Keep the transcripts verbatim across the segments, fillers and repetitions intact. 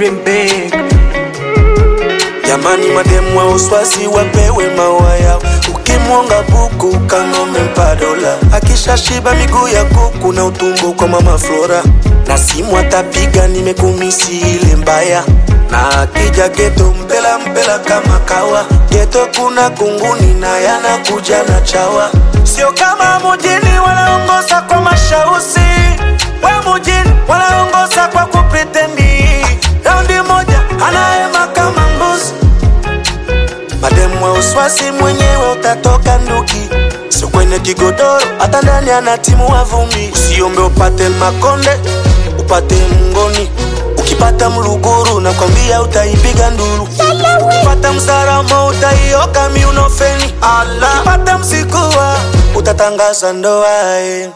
dream big. Jamani mademu wa uswazi wapewe maua yao. Ukimwonga buku kanome mpadola. Akisha shiba miguu ya kuku na utumbo kwa mama Flora. Na simu atapiga nimekumisi ile mbaya. Na akija geto mpela mpela kama kawa. Geto kuna kunguni na yana kuja na chawa. Sio kama mujini wanaongoza kwa mashausi. We mujini wanaongoza kwa kupretendi. Raundi moja anaema kama mbuzi. Mademu wa uswasi mwenyewe utatoka nduki. Sio kwenye kigodoro hata ndani ana timu wa vumbi. Usiombe upate makonde upate mngoni. Ukipata mluguru na kwambia utaipiga nduru. Ukipata msaramo utaioka miunofeni. Ukipata msikuwa utatangaza ndoa eh.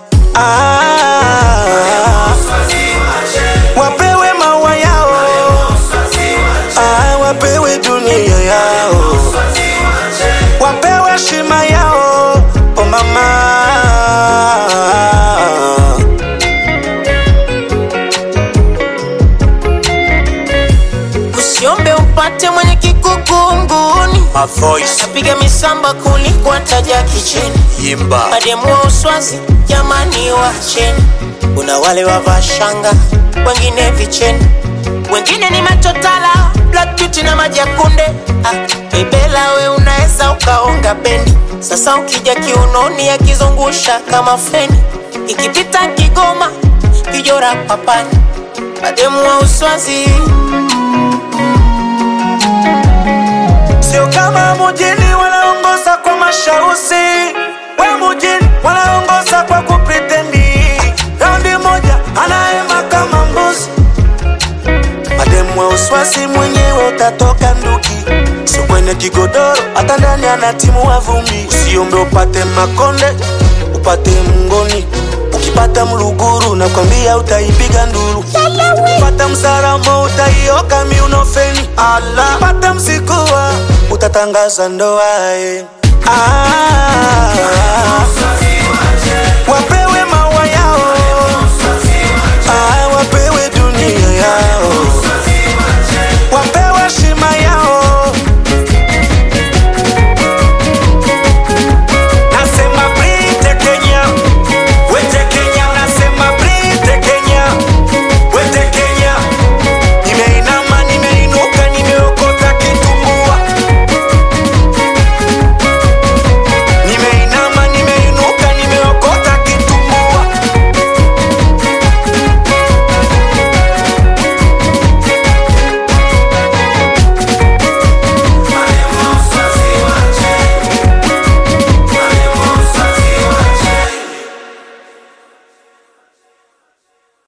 Ah, wapewe maua yao. Ah, wapewe dunia yao. Wapewe shima yao. Oh mama. Usiombe upate mwenye kikukunguni. My voice Napiga misamba kuliko ataja kicheni. Yimba Mademu wa uswazi jamani wacheni. Kuna wale wavaa shanga, wengine vicheni. Wengine ni machotala, black beauty na maji ya kunde. Ah, bebela we unaeza ukaonga bendi. Sasa ukija kiunoni akizungusha kama feni. Ikipita Kigoma, Kijora papani. Mademu wa uswazi sio kama mujini wanaongoza kwa mashausi. We mujini wanaongoza kwa kupretendi. Raundi moja anaema kama mbuzi. Mademu wa uswasi mwenyewe utatoka nduki. Sio kwenye kigodoro hata ndani ana timu wa vumbi. Usiombe upate makonde upate mngoni. Ukipata mluguru na kwambia utaipiga nduru. Ukipata msaramo utaioka miunofeni. Ukipata msikuwa utatangaza ndoa eh. Ah,